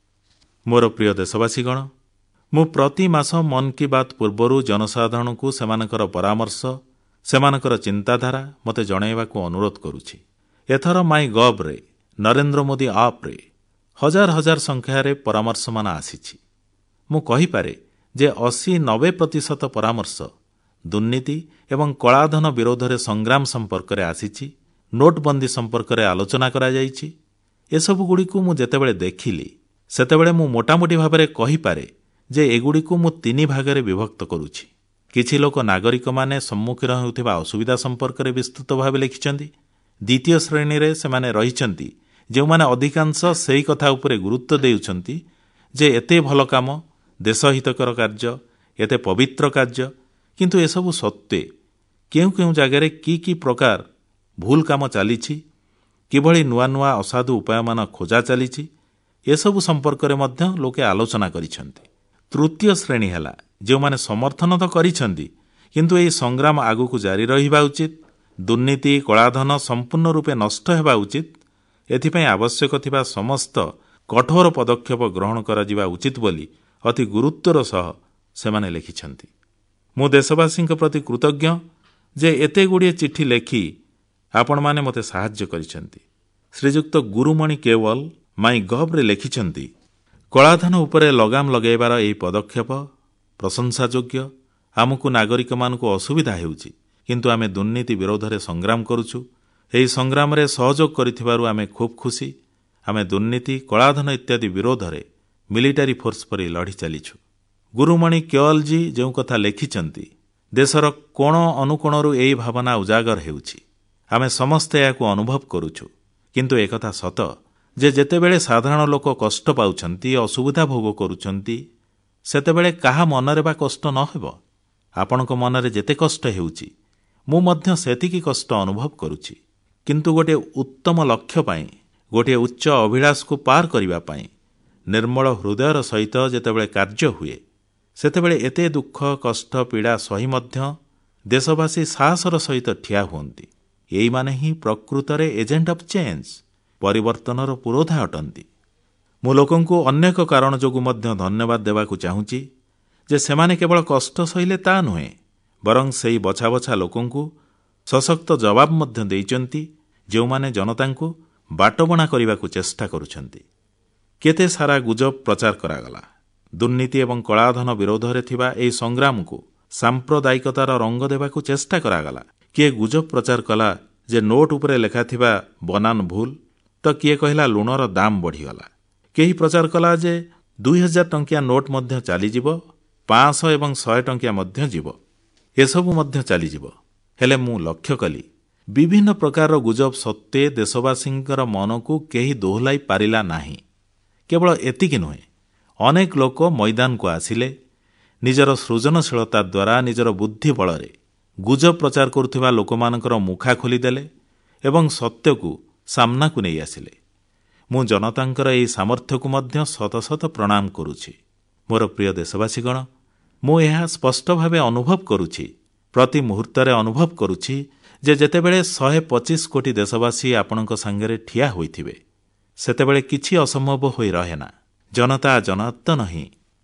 ମୋର ପ୍ରିୟ ଦେଶବାସୀଗଣ, ମୁଁ ପ୍ରତି ମାସ ମନ୍ କି ବାତ୍ ପୂର୍ବରୁ ଜନସାଧାରଣଙ୍କୁ ସେମାନଙ୍କର ପରାମର୍ଶ, ସେମାନଙ୍କର ଚିନ୍ତାଧାରା ମୋତେ ଜଣାଇବାକୁ ଅନୁରୋଧ କରୁଛି। ଏଥର ମାଇ ଗଭ୍ରେ, ନରେନ୍ଦ୍ର ମୋଦି ଆପ୍ରେ ହଜାର ହଜାର ସଂଖ୍ୟାରେ ପରାମର୍ଶମାନ ଆସିଛି। ମୁଁ କହିପାରେ ଯେ ଅଶୀ ନବେ ପ୍ରତିଶତ ପରାମର୍ଶ ଦୁର୍ନୀତି ଏବଂ କଳାଧନ ବିରୋଧରେ ସଂଗ୍ରାମ ସମ୍ପର୍କରେ ଆସିଛି। ନୋଟବନ୍ଦୀ ସମ୍ପର୍କରେ ଆଲୋଚନା କରାଯାଇଛି। ଏସବୁଗୁଡ଼ିକୁ ମୁଁ ଯେତେବେଳେ ଦେଖିଲି, ସେତେବେଳେ ମୁଁ ମୋଟାମୋଟି ଭାବରେ କହିପାରେ ଯେ ଏଗୁଡ଼ିକୁ ମୁଁ ତିନି ଭାଗରେ ବିଭକ୍ତ କରୁଛି। କିଛି ଲୋକ ନାଗରିକମାନେ ସମ୍ମୁଖୀନ ହେଉଥିବା ଅସୁବିଧା ସମ୍ପର୍କରେ ବିସ୍ତୃତ ଭାବେ ଲେଖିଛନ୍ତି। ଦ୍ୱିତୀୟ ଶ୍ରେଣୀରେ ସେମାନେ ରହିଛନ୍ତି ଯେଉଁମାନେ ଅଧିକାଂଶ ସେହି କଥା ଉପରେ ଗୁରୁତ୍ୱ ଦେଉଛନ୍ତି ଯେ ଏତେ ଭଲ କାମ, ଦେଶହିତକର କାର୍ଯ୍ୟ, ଏତେ ପବିତ୍ର କାର୍ଯ୍ୟ, କିନ୍ତୁ ଏସବୁ ସତ୍ତ୍ୱେ କେଉଁ କେଉଁ ଜାଗାରେ କି କି ପ୍ରକାର ଭୁଲ କାମ ଚାଲିଛି, କିଭଳି ନୂଆ ନୂଆ ଅସାଧୁ ଉପାୟମାନ ଖୋଜା ଚାଲିଛି, ଏସବୁ ସମ୍ପର୍କରେ ମଧ୍ୟ ଲୋକେ ଆଲୋଚନା କରିଛନ୍ତି। ତୃତୀୟ ଶ୍ରେଣୀ ହେଲା ଯେଉଁମାନେ ସମର୍ଥନ ତ କରିଛନ୍ତି, କିନ୍ତୁ ଏହି ସଂଗ୍ରାମ ଆଗକୁ ଜାରି ରହିବା ଉଚିତ, ଦୁର୍ନୀତି କଳାଧନ ସମ୍ପୂର୍ଣ୍ଣ ରୂପେ ନଷ୍ଟ ହେବା ଉଚିତ, ଏଥିପାଇଁ ଆବଶ୍ୟକ ଥିବା ସମସ୍ତ କଠୋର ପଦକ୍ଷେପ ଗ୍ରହଣ କରାଯିବା ଉଚିତ ବୋଲି ଅତି ଗୁରୁତ୍ୱର ସହ ସେମାନେ ଲେଖିଛନ୍ତି। ମୁଁ ଦେଶବାସୀଙ୍କ ପ୍ରତି କୃତଜ୍ଞ ଯେ ଏତେ ଗୁଡ଼ିଏ ଚିଠି ଲେଖି ଆପଣମାନେ ମୋତେ ସାହାଯ୍ୟ କରିଛନ୍ତି। ଶ୍ରୀଯୁକ୍ତ ଗୁରୁମଣି କେୱଲ ମାଇ ଗଭ୍ରେ ଲେଖିଛନ୍ତି, କଳାଧନ ଉପରେ ଲଗାମ ଲଗାଇବାର ଏହି ପଦକ୍ଷେପ ପ୍ରଶଂସାଯୋଗ୍ୟ। ଆମକୁ ନାଗରିକମାନଙ୍କୁ ଅସୁବିଧା ହେଉଛି, କିନ୍ତୁ ଆମେ ଦୁର୍ନୀତି ବିରୋଧରେ ସଂଗ୍ରାମ କରୁଛୁ। ଏହି ସଂଗ୍ରାମରେ ସହଯୋଗ କରିଥିବାରୁ ଆମେ ଖୁବ୍ ଖୁସି। ଆମେ ଦୁର୍ନୀତି କଳାଧନ ଇତ୍ୟାଦି ବିରୋଧରେ ମିଲିଟାରୀ ଫୋର୍ସ ପରି ଲଢ଼ି ଚାଲିଛୁ। ଗୁରୁମଣି କେୱଲଜୀ ଯେଉଁ କଥା ଲେଖିଛନ୍ତି, ଦେଶର କୋଣ ଅନୁକୋଣରୁ ଏହି ଭାବନା ଉଜାଗର ହେଉଛି। ଆମେ ସମସ୍ତେ ଏହାକୁ ଅନୁଭବ କରୁଛୁ। କିନ୍ତୁ ଏକଥା ସତ ଯେ ଯେତେବେଳେ ସାଧାରଣ ଲୋକ କଷ୍ଟ ପାଉଛନ୍ତି, ଅସୁବିଧା ଭୋଗ କରୁଛନ୍ତି, ସେତେବେଳେ କାହା ମନରେ ବା କଷ୍ଟ ନ ହେବ? ଆପଣଙ୍କ ମନରେ ଯେତେ କଷ୍ଟ ହେଉଛି, ମୁଁ ମଧ୍ୟ ସେତିକି କଷ୍ଟ ଅନୁଭବ କରୁଛି। କିନ୍ତୁ ଗୋଟିଏ ଉତ୍ତମ ଲକ୍ଷ୍ୟ ପାଇଁ, ଗୋଟିଏ ଉଚ୍ଚ ଅଭିଳାଷକୁ ପାର କରିବା ପାଇଁ ନିର୍ମଳ ହୃଦୟର ସହିତ ଯେତେବେଳେ କାର୍ଯ୍ୟ ହୁଏ, ସେତେବେଳେ ଏତେ ଦୁଃଖ କଷ୍ଟ ପୀଡ଼ା ସହି ମଧ୍ୟ ଦେଶବାସୀ ସାହସର ସହିତ ଠିଆ ହୁଅନ୍ତି। ଏଇମାନେ ହିଁ ପ୍ରକୃତରେ ଏଜେଣ୍ଟ ଅଫ୍ ଚେଞ୍ଜ, ପରିବର୍ତ୍ତନର ପୁରୋଧା ଅଟନ୍ତି। ମୁଁ ଲୋକଙ୍କୁ ଅନ୍ୟ ଏକ କାରଣ ଯୋଗୁଁ ମଧ୍ୟ ଧନ୍ୟବାଦ ଦେବାକୁ ଚାହୁଁଛି ଯେ ସେମାନେ କେବଳ କଷ୍ଟ ସହିଲେ ତା ନୁହେଁ, ବରଂ ସେହି ବଛା ବଛା ଲୋକଙ୍କୁ ସଶକ୍ତ ଜବାବ ମଧ୍ୟ ଦେଇଛନ୍ତି, ଯେଉଁମାନେ ଜନତାଙ୍କୁ ବାଟବଣା କରିବାକୁ ଚେଷ୍ଟା କରୁଛନ୍ତି। କେତେ ସାରା ଗୁଜବ ପ୍ରଚାର କରାଗଲା। ଦୁର୍ନୀତି ଏବଂ କଳାଧନ ବିରୋଧରେ ଥିବା ଏହି ସଂଗ୍ରାମକୁ ସାମ୍ପ୍ରଦାୟିକତାର ରଙ୍ଗ ଦେବାକୁ ଚେଷ୍ଟା କରାଗଲା। କିଏ ଗୁଜବ ପ୍ରଚାର କଲା ଯେ ନୋଟ ଉପରେ ଲେଖାଥିବା ବନାନ ଭୁଲ, ତ କିଏ କହିଲା ଲୁଣର ଦାମ ବଢ଼ିଗଲା। କେହି ପ୍ରଚାର କଲା ଯେ ଦୁଇ ହଜାର ଟଙ୍କିଆ ନୋଟ ମଧ୍ୟ ଚାଲିଯିବ, ପାଞ୍ଚଶହ ଏବଂ ଶହେ ଟଙ୍କିଆ ମଧ୍ୟ ଯିବ, ଏସବୁ ମଧ୍ୟ ଚାଲିଯିବ। ହେଲେ ମୁଁ ଲକ୍ଷ୍ୟ କଲି ବିଭିନ୍ନ ପ୍ରକାରର ଗୁଜବ ସତ୍ତ୍ୱେ ଦେଶବାସୀଙ୍କର ମନକୁ କେହି ଦୋହଲାଇ ପାରିଲା ନାହିଁ। କେବଳ ଏତିକି ନୁହେଁ, ଅନେକ ଲୋକ ମଇଦାନକୁ ଆସିଲେ, ନିଜର ସୃଜନଶୀଳତା ଦ୍ୱାରା, ନିଜର ବୁଦ୍ଧି ବଳରେ ଗୁଜବ ପ୍ରଚାର କରୁଥିବା ଲୋକମାନଙ୍କର ମୁଖା ଖୋଲିଦେଲେ ଏବଂ ସତ୍ୟକୁ ସାମ୍ନାକୁ ନେଇ ଆସିଲେ। ମୁଁ ଜନତାଙ୍କର ଏହି ସାମର୍ଥ୍ୟକୁ ମଧ୍ୟ ଶତ ଶତ ପ୍ରଣାମ କରୁଛି। ମୋର ପ୍ରିୟ ଦେଶବାସୀଗଣ, ମୁଁ ଏହା ସ୍ପଷ୍ଟ ଭାବେ ଅନୁଭବ କରୁଛି, ପ୍ରତି ମୁହୂର୍ତ୍ତରେ ଅନୁଭବ କରୁଛି ଯେ ଯେତେବେଳେ ଶହେ ପଚିଶ କୋଟି ଦେଶବାସୀ ଆପଣଙ୍କ ସାଙ୍ଗରେ ଠିଆ ହୋଇଥିବେ, ସେତେବେଳେ କିଛି ଅସମ୍ଭବ ହୋଇ ରହେନା। ଜନତା ଜନାର୍ଦ୍ଦନ ହିଁ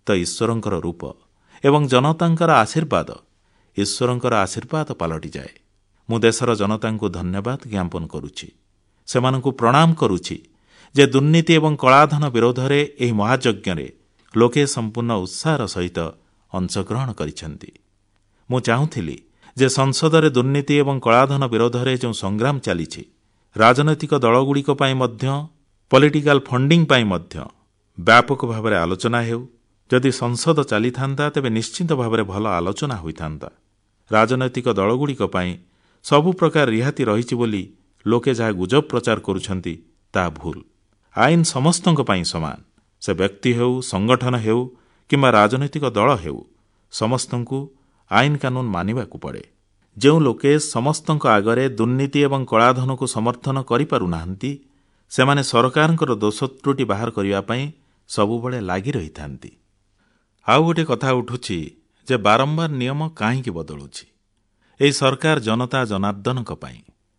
ତ ଈଶ୍ୱରଙ୍କର ରୂପ ଏବଂ ଜନତାଙ୍କର ଆଶୀର୍ବାଦ ଈଶ୍ୱରଙ୍କର ଆଶୀର୍ବାଦ ପାଲଟିଯାଏ। ମୁଁ ଦେଶର ଜନତାଙ୍କୁ ଧନ୍ୟବାଦ ଜ୍ଞାପନ କରୁଛି, ସେମାନଙ୍କୁ ପ୍ରଣାମ କରୁଛି ଯେ ଦୁର୍ନୀତି ଏବଂ କଳାଧନ ବିରୋଧରେ ଏହି ମହାଯଜ୍ଞରେ ଲୋକେ ସମ୍ପୂର୍ଣ୍ଣ ଉତ୍ସାହର ସହିତ ଅଂଶଗ୍ରହଣ କରିଛନ୍ତି। ମୁଁ ଚାହୁଁଥିଲି ଯେ ସଂସଦରେ ଦୁର୍ନୀତି ଏବଂ କଳାଧନ ବିରୋଧରେ ଯେଉଁ ସଂଗ୍ରାମ ଚାଲିଛି, ରାଜନୈତିକ ଦଳଗୁଡ଼ିକ ପାଇଁ ମଧ୍ୟ ପଲିଟିକାଲ ଫଣ୍ଡିଂ ପାଇଁ ମଧ୍ୟ ବ୍ୟାପକ ଭାବରେ ଆଲୋଚନା ହେଉ। ଯଦି ସଂସଦ ଚାଲିଥାନ୍ତା ତେବେ ନିଶ୍ଚିତ ଭାବରେ ଭଲ ଆଲୋଚନା ହୋଇଥାନ୍ତା। ରାଜନୈତିକ ଦଳଗୁଡ଼ିକ ପାଇଁ ସବୁ ପ୍ରକାର ରିହାତି ରହିଛି ବୋଲି ଲୋକେ ଯାହା ଗୁଜବ ପ୍ରଚାର କରୁଛନ୍ତି ତାହା ଭୁଲ। ଆଇନ ସମସ୍ତଙ୍କ ପାଇଁ ସମାନ, ସେ ବ୍ୟକ୍ତି ହେଉ, ସଂଗଠନ ହେଉ କିମ୍ବା ରାଜନୈତିକ ଦଳ ହେଉ, ସମସ୍ତଙ୍କୁ ଆଇନ କାନୁନ ମାନିବାକୁ ପଡ଼େ। ଯେଉଁ ଲୋକେ ସମସ୍ତଙ୍କ ଆଗରେ ଦୁର୍ନୀତି ଏବଂ କଳାଧନକୁ ସମର୍ଥନ କରିପାରୁନାହାନ୍ତି, ସେମାନେ ସରକାରଙ୍କର ଦୋଷ ତ୍ରୁଟି ବାହାର କରିବା ପାଇଁ ସବୁବେଳେ ଲାଗି ରହିଥାନ୍ତି। ଆଉ ଗୋଟିଏ କଥା ଉଠୁଛି ଯେ ବାରମ୍ବାର ନିୟମ କାହିଁକି ବଦଳୁଛି? ଏହି ସରକାର ଜନତା ଜନାର୍ଦ୍ଦନଙ୍କ ପାଇଁ।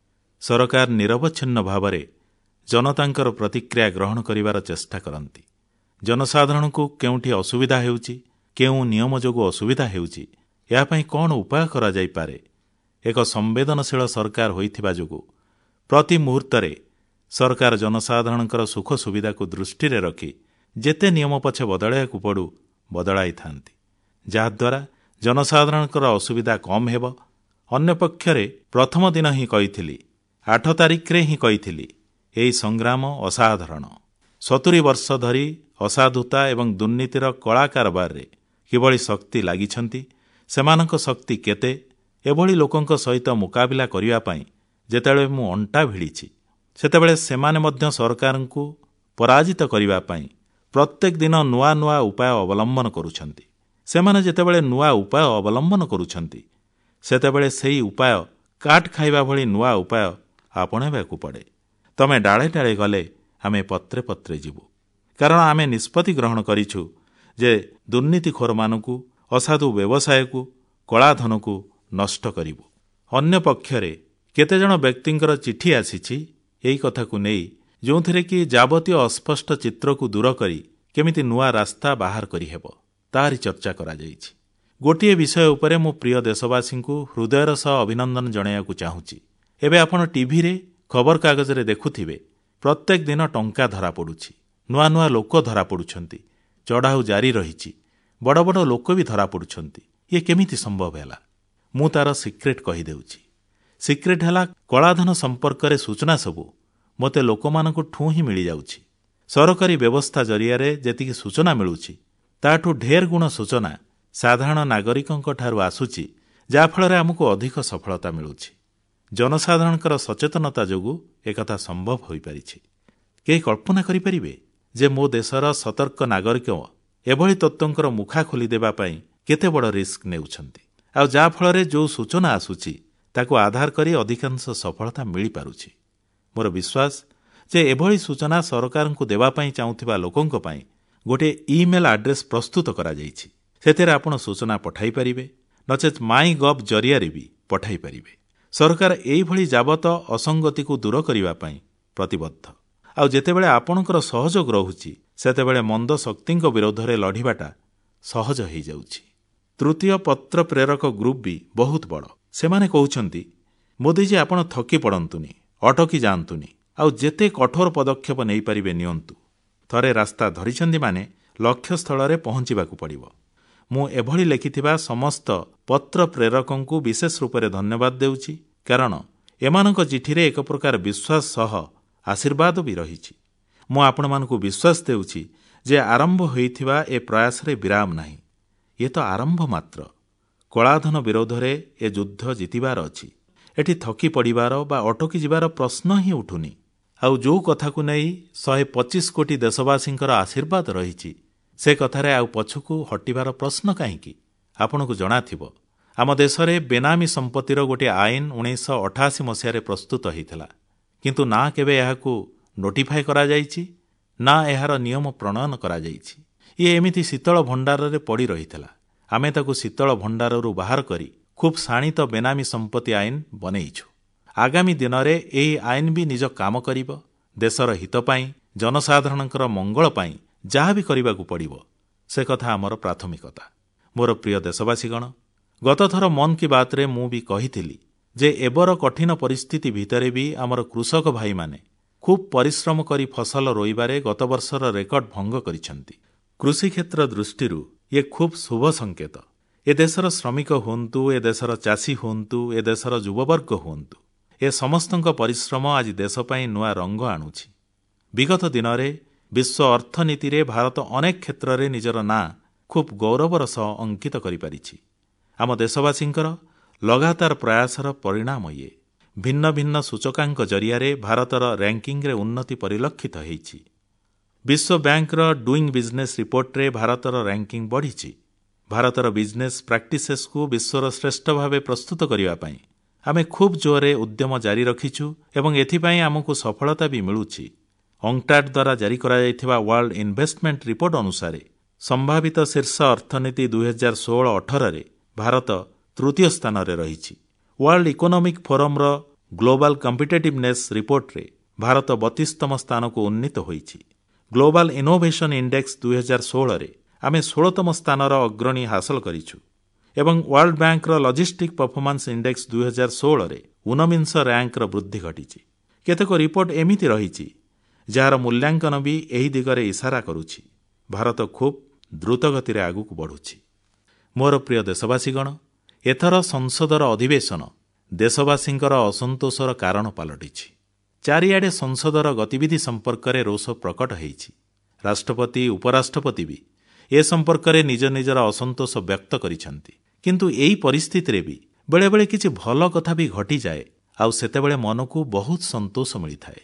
ସରକାର ନିରବଚ୍ଛିନ୍ନ ଭାବରେ ଜନତାଙ୍କର ପ୍ରତିକ୍ରିୟା ଗ୍ରହଣ କରିବାର ଚେଷ୍ଟା କରନ୍ତି। ଜନସାଧାରଣଙ୍କୁ କେଉଁଠି ଅସୁବିଧା ହେଉଛି, କେଉଁ ନିୟମ ଯୋଗୁଁ ଅସୁବିଧା ହେଉଛି, ଏହା ପାଇଁ କ'ଣ ଉପାୟ କରାଯାଇପାରେ, ଏକ ସମ୍ବେଦନଶୀଳ ସରକାର ହୋଇଥିବା ଯୋଗୁଁ ପ୍ରତି ମୁହୂର୍ତ୍ତରେ ସରକାର ଜନସାଧାରଣଙ୍କର ସୁଖ ସୁବିଧାକୁ ଦୃଷ୍ଟିରେ ରଖି ଯେତେ ନିୟମ ପଛେ ବଦଳାଇବାକୁ ପଡ଼ୁ ବଦଳାଇଥାନ୍ତି, ଯାହାଦ୍ୱାରା ଜନସାଧାରଣଙ୍କର ଅସୁବିଧା କମ୍ ହେବ। ଅନ୍ୟପକ୍ଷରେ ପ୍ରଥମ ଦିନ ହିଁ କହିଥିଲି, ଆଠ ତାରିଖରେ ହିଁ କହିଥିଲି, ଏହି ସଂଗ୍ରାମ ଅସାଧାରଣ। ସତୁରୀ ବର୍ଷ ଧରି ଅସାଧୁତା ଏବଂ ଦୁର୍ନୀତିର କଳା କାରବାରରେ କିଭଳି ଶକ୍ତି ଲାଗିଛନ୍ତି, ସେମାନଙ୍କ ଶକ୍ତି କେତେ, ଏଭଳି ଲୋକଙ୍କ ସହିତ ମୁକାବିଲା କରିବା ପାଇଁ ଯେତେବେଳେ ମୁଁ ଅଣ୍ଟା ଭିଡ଼ିଛି, ସେତେବେଳେ ସେମାନେ ମଧ୍ୟ ସରକାରଙ୍କୁ ପରାଜିତ କରିବା ପାଇଁ ପ୍ରତ୍ୟେକ ଦିନ ନୂଆ ନୂଆ ଉପାୟ ଅବଲମ୍ବନ କରୁଛନ୍ତି। ସେମାନେ ଯେତେବେଳେ ନୂଆ ଉପାୟ ଅବଲମ୍ବନ କରୁଛନ୍ତି, ସେତେବେଳେ ସେହି ଉପାୟ କାଟ ଖାଇବା ଭଳି ନୂଆ ଉପାୟ ଆପଣେଇବାକୁ ପଡ଼େ। ତମେ ଡାଳେ ଡାଳେ ଗଲେ ଆମେ ପତ୍ରେ ପତ୍ରେ ଯିବୁ, କାରଣ ଆମେ ନିଷ୍ପତ୍ତି ଗ୍ରହଣ କରିଛୁ ଯେ ଦୁର୍ନୀତିଖୋରମାନଙ୍କୁ, ଅସାଧୁ ବ୍ୟବସାୟକୁ, କଳାଧନକୁ ନଷ୍ଟ କରିବୁ। ଅନ୍ୟପକ୍ଷରେ କେତେଜଣ ବ୍ୟକ୍ତିଙ୍କର ଚିଠି ଆସିଛି ଏହି କଥାକୁ ନେଇ, ଯେଉଁଥିରେ କି ଯାବତୀୟ ଅସ୍ପଷ୍ଟ ଚିତ୍ରକୁ ଦୂର କରି କେମିତି ନୂଆ ରାସ୍ତା ବାହାର କରିହେବ ତାହାରି ଚର୍ଚ୍ଚା କରାଯାଇଛି। ଗୋଟିଏ ବିଷୟ ଉପରେ ମୁଁ ପ୍ରିୟ ଦେଶବାସୀଙ୍କୁ ହୃଦୟର ସହ ଅଭିନନ୍ଦନ ଜଣାଇବାକୁ ଚାହୁଁଛି। ଏବେ ଆପଣ ଟିଭିରେ, ଖବରକାଗଜରେ ଦେଖୁଥିବେ, ପ୍ରତ୍ୟେକ ଦିନ ଟଙ୍କା ଧରାପଡ଼ୁଛି, ନୂଆ ନୂଆ ଲୋକ ଧରାପଡ଼ୁଛନ୍ତି, ଚଢ଼ାଉ ଜାରି ରହିଛି, ବଡ଼ ବଡ଼ ଲୋକ ବି ଧରାପଡ଼ୁଛନ୍ତି। ଇଏ କେମିତି ସମ୍ଭବ ହେଲା? ମୁଁ ତାର ସିକ୍ରେଟ୍ କହିଦେଉଛି। ସିକ୍ରେଟ୍ ହେଲା, କଳାଧନ ସମ୍ପର୍କରେ ସୂଚନା ସବୁ ମୋତେ ଲୋକମାନଙ୍କ ଠୁଁ ହିଁ ମିଳିଯାଉଛି। ସରକାରୀ ବ୍ୟବସ୍ଥା ଜରିଆରେ ଯେତିକି ସୂଚନା ମିଳୁଛି, ତାଠୁ ଢେର ଗୁଣ ସୂଚନା ସାଧାରଣ ନାଗରିକଙ୍କ ଠାରୁ ଆସୁଛି, ଯାହାଫଳରେ ଆମକୁ ଅଧିକ ସଫଳତା ମିଳୁଛି। ଜନସାଧାରଣଙ୍କର ସଚେତନତା ଯୋଗୁଁ ଏକଥା ସମ୍ଭବ ହୋଇପାରିଛି। କେହି କଳ୍ପନା କରିପାରିବେ ଯେ ମୋ ଦେଶର ସତର୍କ ନାଗରିକ ଏଭଳି ତତ୍ତ୍ୱଙ୍କର ମୁଖା ଖୋଲିଦେବା ପାଇଁ କେତେ ବଡ଼ ରିସ୍କ ନେଉଛନ୍ତି, ଆଉ ଯାହାଫଳରେ ଯେଉଁ ସୂଚନା ଆସୁଛି ତାକୁ ଆଧାର କରି ଅଧିକାଂଶ ସଫଳତା ମିଳିପାରୁଛି। ମୋର ବିଶ୍ୱାସ ଯେ ଏଭଳି ସୂଚନା ସରକାରଙ୍କୁ ଦେବା ପାଇଁ ଚାହୁଁଥିବା ଲୋକଙ୍କ ପାଇଁ ଗୋଟିଏ ଇମେଲ ଆଡ୍ରେସ୍ ପ୍ରସ୍ତୁତ କରାଯାଇଛି। ସେଥିରେ ଆପଣ ସୂଚନା ପଠାଇପାରିବେ, ନଚେତ୍ ମାଇ ଗଭ୍ ଜରିଆରେ ବି ପଠାଇପାରିବେ। ସରକାର ଏହିଭଳି ଯାବତ ଅସଙ୍ଗତିକୁ ଦୂର କରିବା ପାଇଁ ପ୍ରତିବଦ୍ଧ। ଆଉ ଯେତେବେଳେ ଆପଣଙ୍କର ସହଯୋଗ ରହୁଛି, ସେତେବେଳେ ମନ୍ଦ ଶକ୍ତିଙ୍କ ବିରୋଧରେ ଲଢ଼ିବାଟା ସହଜ ହୋଇଯାଉଛି। ତୃତୀୟ ପତ୍ର ପ୍ରେରକ ଗ୍ରୁପ ବି ବହୁତ ବଡ଼। ସେମାନେ କହୁଛନ୍ତି, ମୋଦିଜୀ ଆପଣ ଥକି ପଡ଼ନ୍ତୁନି, ଅଟକି ଯାଆନ୍ତୁନି, ଆଉ ଯେତେ କଠୋର ପଦକ୍ଷେପ ନେଇପାରିବେ ନିଅନ୍ତୁ। ଥରେ ରାସ୍ତା ଧରିଛନ୍ତି ମାନେ ଲକ୍ଷ୍ୟସ୍ଥଳରେ ପହଞ୍ଚିବାକୁ ପଡ଼ିବ। ମୁଁ ଏଭଳି ଲେଖିଥିବା ସମସ୍ତ ପତ୍ର ପ୍ରେରକଙ୍କୁ ବିଶେଷ ରୂପରେ ଧନ୍ୟବାଦ ଦେଉଛି, କାରଣ ଏମାନଙ୍କ ଚିଠିରେ ଏକ ପ୍ରକାର ବିଶ୍ୱାସ ସହ ଆଶୀର୍ବାଦ ବି ରହିଛି। ମୁଁ ଆପଣମାନଙ୍କୁ ବିଶ୍ୱାସ ଦେଉଛି ଯେ ଆରମ୍ଭ ହୋଇଥିବା ଏ ପ୍ରୟାସରେ ବିରାମ ନାହିଁ। ଇଏ ତ ଆରମ୍ଭ ମାତ୍ର। କଳାଧନ ବିରୋଧରେ ଏ ଯୁଦ୍ଧ ଜିତିବାର ଅଛି। ଏଠି ଥକି ପଡ଼ିବାର ବା ଅଟକି ଯିବାର ପ୍ରଶ୍ନ ହିଁ ଉଠୁନି। ଆଉ ଯେଉଁ କଥାକୁ ନେଇ ଶହେ ପଚିଶ କୋଟି ଦେଶବାସୀଙ୍କର ଆଶୀର୍ବାଦ ରହିଛି, ସେ କଥାରେ ଆଉ ପଛକୁ ହଟିବାର ପ୍ରଶ୍ନ କାହିଁକି? ଆପଣଙ୍କୁ ଜଣାଥିବ, ଆମ ଦେଶରେ ବେନାମୀ ସମ୍ପତ୍ତିର ଗୋଟିଏ ଆଇନ ଉଣେଇଶହ ଅଠାଅଶୀ ମସିହାରେ ପ୍ରସ୍ତୁତ ହୋଇଥିଲା, କିନ୍ତୁ ନା କେବେ ଏହାକୁ ନୋଟିଫାଏ କରାଯାଇଛି, ନା ଏହାର ନିୟମ ପ୍ରଣୟନ କରାଯାଇଛି। ଇଏ ଏମିତି ଶୀତଳ ଭଣ୍ଡାରରେ ପଡ଼ି ରହିଥିଲା। ଆମେ ତାକୁ ଶୀତଳ ଭଣ୍ଡାରରୁ ବାହାର କରି ଖୁବ୍ ଶାଣିତ ବେନାମୀ ସମ୍ପତ୍ତି ଆଇନ ବନେଇଛୁ। ଆଗାମୀ ଦିନରେ ଏହି ଆଇନ ବି ନିଜ କାମ କରିବ। ଦେଶର ହିତ ପାଇଁ, ଜନସାଧାରଣଙ୍କର ମଙ୍ଗଳ ପାଇଁ ଯାହା ବି କରିବାକୁ ପଡ଼ିବ, ସେ କଥା ଆମର ପ୍ରାଥମିକତା। ମୋର ପ୍ରିୟ ଦେଶବାସୀଗଣ, ଗତଥର ମନ୍ କି ବାତ୍ରେ ମୁଁ ବି କହିଥିଲି ଯେ ଏବର କଠିନ ପରିସ୍ଥିତି ଭିତରେ ବି ଆମର କୃଷକ ଭାଇମାନେ ଖୁବ୍ ପରିଶ୍ରମ କରି ଫସଲ ରୋଇବାରେ ଗତବର୍ଷର ରେକର୍ଡ ଭଙ୍ଗ କରିଛନ୍ତି। କୃଷିକ୍ଷେତ୍ର ଦୃଷ୍ଟିରୁ ଇଏ ଖୁବ୍ ଶୁଭ ସଂକେତ। ଏ ଦେଶର ଶ୍ରମିକ ହୁଅନ୍ତୁ, ଏ ଦେଶର ଚାଷୀ ହୁଅନ୍ତୁ, ଏ ଦେଶର ଯୁବବର୍ଗ ହୁଅନ୍ତୁ, ଏ ସମସ୍ତଙ୍କ ପରିଶ୍ରମ ଆଜି ଦେଶ ପାଇଁ ନୂଆ ରଙ୍ଗ ଆଣୁଛି। ବିଗତ ଦିନରେ ବିଶ୍ୱ ଅର୍ଥନୀତିରେ ଭାରତ ଅନେକ କ୍ଷେତ୍ରରେ ନିଜର ନାଁ ଖୁବ୍ ଗୌରବର ସହ ଅଙ୍କିତ କରିପାରିଛି। ଆମ ଦେଶବାସୀଙ୍କର ଲଗାତାର ପ୍ରୟାସର ପରିଣାମ ଇଏ। ଭିନ୍ନ ଭିନ୍ନ ସୂଚକାଙ୍କ ଜରିଆରେ ଭାରତର ର୍ୟାଙ୍କିଙ୍ଗରେ ଉନ୍ନତି ପରିଲକ୍ଷିତ ହୋଇଛି। ବିଶ୍ୱ ବ୍ୟାଙ୍କର ଡୁଇଂ ବିଜନେସ୍ ରିପୋର୍ଟରେ ଭାରତର ର୍ୟାଙ୍କିଂ ବଢ଼ିଛି। ଭାରତର ବିଜନେସ୍ ପ୍ରାକ୍ଟିସେସକୁ ବିଶ୍ୱର ଶ୍ରେଷ୍ଠ ଭାବେ ପ୍ରସ୍ତୁତ କରିବା ପାଇଁ ଆମେ ଖୁବ୍ ଜୋରରେ ଉଦ୍ୟମ ଜାରି ରଖିଛୁ ଏବଂ ଏଥିପାଇଁ ଆମକୁ ସଫଳତା ବି ମିଳୁଛି। ଅଙ୍କ୍ଟାଡ୍ ଦ୍ୱାରା ଜାରି କରାଯାଇଥିବା ୱାର୍ଲଡ ଇନଭେଷ୍ଟମେଣ୍ଟ ରିପୋର୍ଟ ଅନୁସାରେ ସମ୍ଭାବିତ ଶୀର୍ଷ ଅର୍ଥନୀତି ଦୁଇ ହଜାର ଷୋହଳ ଅଠରରେ ଭାରତ ତୃତୀୟ ସ୍ଥାନରେ ରହିଛି। ୱାର୍ଲଡ ଇକୋନୋମିକ୍ ଫୋରମର ଗ୍ଲୋବାଲ କମ୍ପିଟିଟିଭନେସ୍ ରିପୋର୍ଟରେ ଭାରତ ବତିଶତମ ସ୍ଥାନକୁ ଉନ୍ନୀତ ହୋଇଛି। ଗ୍ଲୋବାଲ ଇନୋଭେସନ ଇଣ୍ଡେକ୍ସ ଦୁଇ ହଜାର ଷୋହଳରେ ଆମେ ଷୋହଳତମ ସ୍ଥାନର ଅଗ୍ରଣୀ ହାସଲ କରିଛୁ ଏବଂ ୱାର୍ଲଡ ବ୍ୟାଙ୍କର ଲଜିଷ୍ଟିକ୍ ପରଫର୍ମାନ୍ସ ଇଣ୍ଡେକ୍ସ ଦୁଇ ହଜାର ଷୋହଳରେ ଊନବିଂଶ ର୍ୟାଙ୍କର ବୃଦ୍ଧି ଘଟିଛି। କେତେକ ରିପୋର୍ଟ ଏମିତି ରହିଛି ଯାହାର ମୂଲ୍ୟାଙ୍କନ ବି ଏହି ଦିଗରେ ଇସାରା କରୁଛି। ଭାରତ ଖୁବ୍ ଦ୍ରୁତଗତିରେ ଆଗକୁ ବଢ଼ୁଛି। ମୋର ପ୍ରିୟ ଦେଶବାସୀଗଣ, ଏଥର ସଂସଦର ଅଧିବେଶନ ଦେଶବାସୀଙ୍କର ଅସନ୍ତୋଷର କାରଣ ପାଲଟିଛି। ଚାରିଆଡ଼େ ସଂସଦର ଗତିବିଧି ସମ୍ପର୍କରେ ରୋଷ ପ୍ରକଟ ହୋଇଛି। ରାଷ୍ଟ୍ରପତି ଉପରାଷ୍ଟ୍ରପତି ବି ଏ ସମ୍ପର୍କରେ ନିଜ ନିଜର ଅସନ୍ତୋଷ ବ୍ୟକ୍ତ କରିଛନ୍ତି। କିନ୍ତୁ ଏହି ପରିସ୍ଥିତିରେ ବି ବେଳେବେଳେ କିଛି ଭଲ କଥା ବି ଘଟିଯାଏ ଆଉ ସେତେବେଳେ ମନକୁ ବହୁତ ସନ୍ତୋଷ ମିଳିଥାଏ।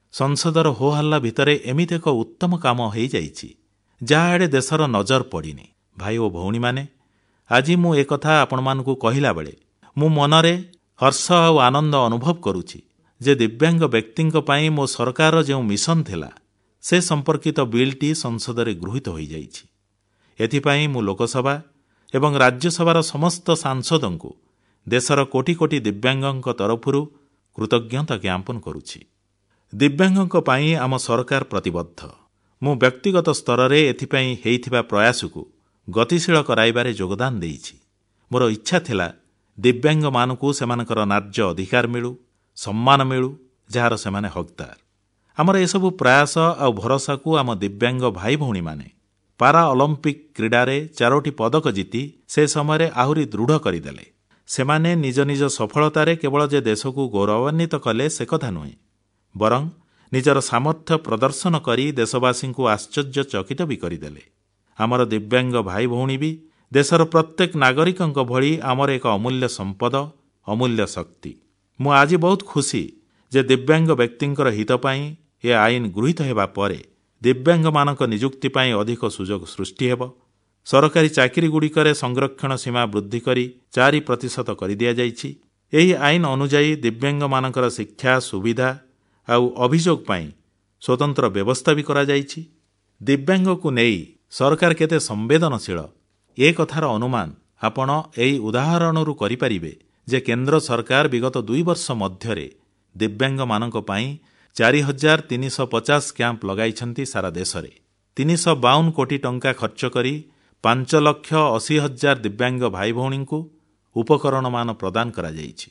ସଂସଦର ହୋହାଲ୍ଲା ଭିତରେ ଏମିତି ଏକ ଉତ୍ତମ କାମ ହୋଇଯାଇଛି ଯାହା ଆଡ଼େ ଦେଶର ନଜର ପଡ଼ିନି। ଭାଇ ଓ ଭଉଣୀମାନେ, ଆଜି ମୁଁ ଏକଥା ଆପଣମାନଙ୍କୁ କହିଲା ବେଳେ ମୁଁ ମନରେ ହର୍ଷ ଆଉ ଆନନ୍ଦ ଅନୁଭବ କରୁଛି ଯେ ଦିବ୍ୟାଙ୍ଗ ବ୍ୟକ୍ତିଙ୍କ ପାଇଁ ମୋ ସରକାରର ଯେଉଁ ମିଶନ ଥିଲା ସେ ସମ୍ପର୍କିତ ବିଲ୍ଟି ସଂସଦରେ ଗୃହୀତ ହୋଇଯାଇଛି। ଏଥିପାଇଁ ମୁଁ ଲୋକସଭା ଏବଂ ରାଜ୍ୟସଭାର ସମସ୍ତ ସାଂସଦଙ୍କୁ ଦେଶର କୋଟି କୋଟି ଦିବ୍ୟାଙ୍ଗଙ୍କ ତରଫରୁ କୃତଜ୍ଞତା ଜ୍ଞାପନ କରୁଛି। ଦିବ୍ୟାଙ୍ଗଙ୍କ ପାଇଁ ଆମ ସରକାର ପ୍ରତିବଦ୍ଧ। ମୁଁ ବ୍ୟକ୍ତିଗତ ସ୍ତରରେ ଏଥିପାଇଁ ହୋଇଥିବା ପ୍ରୟାସକୁ ଗତିଶୀଳ କରାଇବାରେ ଯୋଗଦାନ ଦେଇଛି। ମୋର ଇଚ୍ଛା ଥିଲା ଦିବ୍ୟାଙ୍ଗମାନଙ୍କୁ ସେମାନଙ୍କର ନ୍ୟାଯ୍ୟ ଅଧିକାର ମିଳୁ, ସମ୍ମାନ ମିଳୁ, ଯାହାର ସେମାନେ ହକଦାର। ଆମର ଏସବୁ ପ୍ରୟାସ ଆଉ ଭରସାକୁ ଆମ ଦିବ୍ୟାଙ୍ଗ ଭାଇ ଭଉଣୀମାନେ ପାରା ଅଲିମ୍ପିକ୍ କ୍ରୀଡ଼ାରେ ଚାରୋଟି ପଦକ ଜିତି ସେ ସମୟରେ ଆହୁରି ଦୃଢ଼ କରିଦେଲେ। ସେମାନେ ନିଜ ନିଜ ସଫଳତାରେ କେବଳ ଯେ ଦେଶକୁ ଗୌରବାନ୍ୱିତ କଲେ ସେକଥା ନୁହେଁ, ବରଂ ନିଜର ସାମର୍ଥ୍ୟ ପ୍ରଦର୍ଶନ କରି ଦେଶବାସୀଙ୍କୁ ଆଶ୍ଚର୍ଯ୍ୟଚକିତ ବି କରିଦେଲେ। ଆମର ଦିବ୍ୟାଙ୍ଗ ଭାଇ ଭଉଣୀ ବି ଦେଶର ପ୍ରତ୍ୟେକ ନାଗରିକଙ୍କ ଭଳି ଆମର ଏକ ଅମୂଲ୍ୟ ସମ୍ପଦ, ଅମୂଲ୍ୟ ଶକ୍ତି। ମୁଁ ଆଜି ବହୁତ ଖୁସି ଯେ ଦିବ୍ୟାଙ୍ଗ ବ୍ୟକ୍ତିଙ୍କର ହିତ ପାଇଁ ଏ ଆଇନ ଗୃହୀତ ହେବା ପରେ ଦିବ୍ୟାଙ୍ଗମାନଙ୍କ ନିଯୁକ୍ତି ପାଇଁ ଅଧିକ ସୁଯୋଗ ସୃଷ୍ଟି ହେବ। ସରକାରୀ ଚାକିରିଗୁଡ଼ିକରେ ସଂରକ୍ଷଣ ସୀମା ବୃଦ୍ଧି କରି ଚାରି ପ୍ରତିଶତ କରିଦିଆଯାଇଛି। ଏହି ଆଇନ ଅନୁଯାୟୀ ଦିବ୍ୟାଙ୍ଗମାନଙ୍କର ଶିକ୍ଷା ସୁବିଧା ଆଉ ଅଭିଯୋଗ ପାଇଁ ସ୍ୱତନ୍ତ୍ର ବ୍ୟବସ୍ଥା ବି କରାଯାଇଛି। ଦିବ୍ୟାଙ୍ଗକୁ ନେଇ ସରକାର କେତେ ସମ୍ବେଦନଶୀଳ ଏ କଥାର ଅନୁମାନ ଆପଣ ଏହି ଉଦାହରଣରୁ କରିପାରିବେ ଯେ କେନ୍ଦ୍ର ସରକାର ବିଗତ ଦୁଇ ବର୍ଷ ମଧ୍ୟରେ ଦିବ୍ୟାଙ୍ଗମାନଙ୍କ ପାଇଁ ଚାରି ହଜାର ତିନିଶହ ପଚାଶ କ୍ୟାମ୍ପ ଲଗାଇଛନ୍ତି। ସାରା ଦେଶରେ ତିନିଶହ ବାଉନ କୋଟି ଟଙ୍କା ଖର୍ଚ୍ଚ କରି ପାଞ୍ଚ ଲକ୍ଷ ଅଶୀ ହଜାର ଦିବ୍ୟାଙ୍ଗ ଭାଇ ଭଉଣୀଙ୍କୁ ଉପକରଣମାନ ପ୍ରଦାନ କରାଯାଇଛି।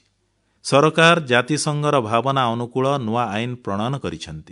ସରକାର ଜାତିସଂଘର ଭାବନା ଅନୁକୂଳ ନୂଆ ଆଇନ ପ୍ରଣୟନ କରିଛନ୍ତି।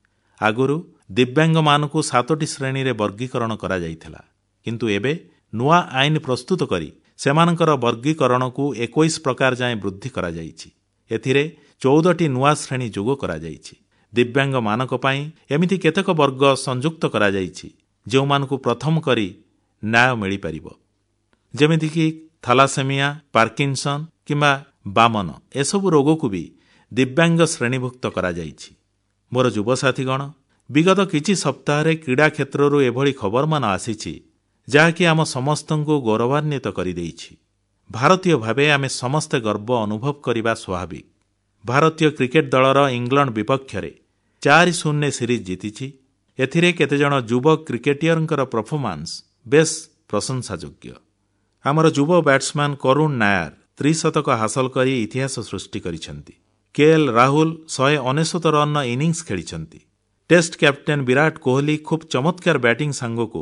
ଆଗରୁ ଦିବ୍ୟାଙ୍ଗମାନଙ୍କୁ ସାତୋଟି ଶ୍ରେଣୀରେ ବର୍ଗୀକରଣ କରାଯାଇଥିଲା, କିନ୍ତୁ ଏବେ ନୂଆ ଆଇନ ପ୍ରସ୍ତୁତ କରି ସେମାନଙ୍କର ବର୍ଗୀକରଣକୁ ଏକୋଇଶ ପ୍ରକାର ଯାଏଁ ବୃଦ୍ଧି କରାଯାଇଛି। ଏଥିରେ ଚଉଦଟି ନୂଆ ଶ୍ରେଣୀ ଯୋଗ କରାଯାଇଛି। ଦିବ୍ୟାଙ୍ଗମାନଙ୍କ ପାଇଁ ଏମିତି କେତେକ ବର୍ଗ ସଂଯୁକ୍ତ କରାଯାଇଛି ଯେଉଁମାନଙ୍କୁ ପ୍ରଥମ କରି ନ୍ୟାୟ ମିଳିପାରିବ, ଯେମିତିକି ଥାଲାସେମିଆ, ପାର୍କିନସନ୍ କିମ୍ବା ବାମନ ଏସବୁ ରୋଗକୁ ବି ଦିବ୍ୟାଙ୍ଗ ଶ୍ରେଣୀଭୁକ୍ତ କରାଯାଇଛି। ମୋର ଯୁବସାଥୀଗଣ, ବିଗତ କିଛି ସପ୍ତାହରେ କ୍ରୀଡ଼ା କ୍ଷେତ୍ରରୁ ଏଭଳି ଖବରମାନ ଆସିଛି ଯାହାକି ଆମ ସମସ୍ତଙ୍କୁ ଗୌରବାନ୍ୱିତ କରିଦେଇଛି। ଭାରତୀୟ ଭାବେ ଆମେ ସମସ୍ତେ ଗର୍ବ ଅନୁଭବ କରିବା ସ୍ୱାଭାବିକ। ଭାରତୀୟ କ୍ରିକେଟ ଦଳର ଇଂଲଣ୍ଡ ବିପକ୍ଷରେ ଚାରି ଶୂନରେ ସିରିଜ୍ ଜିତିଛି। ଏଥିରେ କେତେଜଣ ଯୁବ କ୍ରିକେଟିୟରଙ୍କର ପରଫର୍ମାନ୍ସ ବେଶ୍ ପ୍ରଶଂସାଯୋଗ୍ୟ। ଆମର ଯୁବ ବ୍ୟାଟ୍ସମ୍ୟାନ କରୁଣ ନାୟାର ତ୍ରିଶତକ ହାସଲ କରି ଇତିହାସ ସୃଷ୍ଟି କରିଛନ୍ତି। କେଏଲ୍ ରାହୁଲ ଶହେ ଅନେଶ୍ୱତ ରନ୍ର ଇନିଂସ ଖେଳିଛନ୍ତି। ଟେଷ୍ଟ କ୍ୟାପ୍ଟେନ୍ ବିରାଟ କୋହଲି ଖୁବ୍ ଚମତ୍କାର ବ୍ୟାଟିଂ ସାଙ୍ଗକୁ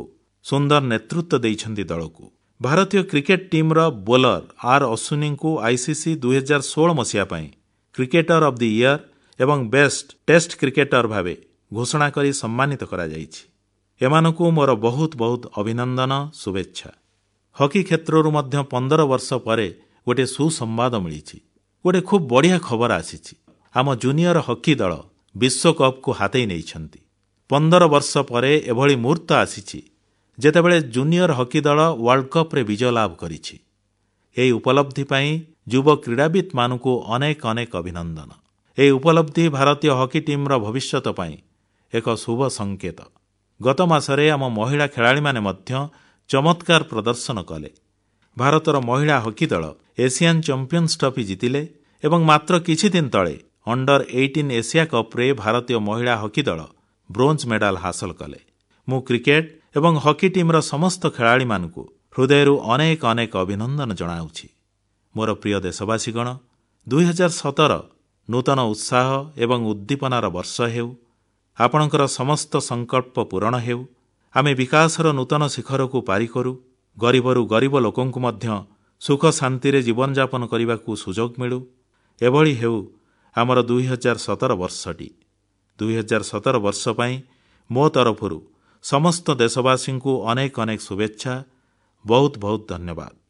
ସୁନ୍ଦର ନେତୃତ୍ୱ ଦେଇଛନ୍ତି ଦଳକୁ। ଭାରତୀୟ କ୍ରିକେଟ ଟିମ୍ର ବୋଲର ଆର୍ ଅଶ୍ୱିନୀଙ୍କୁ ଆଇସିସି ଦୁଇ ହଜାର ଷୋହଳ ମସିହା ପାଇଁ କ୍ରିକେଟର ଅଫ୍ ଦି ଇୟର ଏବଂ ବେଷ୍ଟ ଟେଷ୍ଟ କ୍ରିକେଟର ଭାବେ ଘୋଷଣା କରି ସମ୍ମାନିତ କରାଯାଇଛି। ଏମାନଙ୍କୁ ମୋର ବହୁତ ବହୁତ ଅଭିନନ୍ଦନ, ଶୁଭେଚ୍ଛା। ହକି କ୍ଷେତ୍ରରୁ ମଧ୍ୟ ପନ୍ଦର ବର୍ଷ ପରେ ଗୋଟିଏ ସୁସମ୍ବାଦ ମିଳିଛି। ଗୋଟିଏ ଖୁବ୍ ବଢ଼ିଆ ଖବର ଆସିଛି। ଆମ ଜୁନିୟର ହକି ଦଳ ବିଶ୍ୱକପକୁ ହାତେଇ ନେଇଛନ୍ତି। ପନ୍ଦର ବର୍ଷ ପରେ ଏଭଳି ମୁହୂର୍ତ୍ତ ଆସିଛି ଯେତେବେଳେ ଜୁନିୟର ହକି ଦଳ ୱାର୍ଲଡ କପ୍ରେ ବିଜୟ ଲାଭ କରିଛି। ଏହି ଉପଲବ୍ଧି ପାଇଁ ଯୁବ କ୍ରୀଡ଼ାବିତମାନଙ୍କୁ ଅନେକ ଅନେକ ଅଭିନନ୍ଦନ। ଏହି ଉପଲବ୍ଧି ଭାରତୀୟ ହକି ଟିମ୍ର ଭବିଷ୍ୟତ ପାଇଁ ଏକ ଶୁଭ ସଂକେତ। ଗତ ମାସରେ ଆମ ମହିଳା ଖେଳାଳିମାନେ ମଧ୍ୟ ଚମତ୍କାର ପ୍ରଦର୍ଶନ କଲେ। ଭାରତର ମହିଳା ହକି ଦଳ ଏସିଆନ୍ ଚାମ୍ପିଅନ୍ସ ଟ୍ରଫି ଜିତିଲେ ଏବଂ ମାତ୍ର କିଛି ଦିନ ତଳେ ଅଣ୍ଡର ଅଠର ଏସିଆ କପ୍ରେ ଭାରତୀୟ ମହିଳା ହକି ଦଳ ବ୍ରୋଞ୍ଜ ମେଡାଲ ହାସଲ କଲେ। ମୁଁ କ୍ରିକେଟ ଏବଂ ହକି ଟିମ୍ର ସମସ୍ତ ଖେଳାଳିମାନଙ୍କୁ ହୃଦୟରୁ ଅନେକ ଅନେକ ଅଭିନନ୍ଦନ ଜଣାଉଛି। ମୋର ପ୍ରିୟ ଦେଶବାସୀଗଣ, ଦୁଇ ହଜାର ସତର ନୂତନ ଉତ୍ସାହ ଏବଂ ଉଦ୍ଦୀପନାର ବର୍ଷ ହେଉ। ଆପଣଙ୍କର ସମସ୍ତ ସଂକଳ୍ପ ପୂରଣ ହେଉ। ଆମେ ବିକାଶର ନୂତନ ଶିଖରକୁ ପାରି କରୁ। ଗରିବରୁ ଗରିବ ଲୋକଙ୍କୁ ମଧ୍ୟ ସୁଖ ଶାନ୍ତିରେ ଜୀବନଯାପନ କରିବାକୁ ସୁଯୋଗ ମିଳୁ। ଏଭଳି ହେଉ ଆମର ଦୁଇ ହଜାର ସତର ବର୍ଷଟି। ଦୁଇ ହଜାର ସତର ବର୍ଷ ପାଇଁ ମୋ ତରଫରୁ ସମସ୍ତ ଦେଶବାସୀଙ୍କୁ ଅନେକ ଅନେକ ଶୁଭେଚ୍ଛା। ବହୁତ ବହୁତ ଧନ୍ୟବାଦ।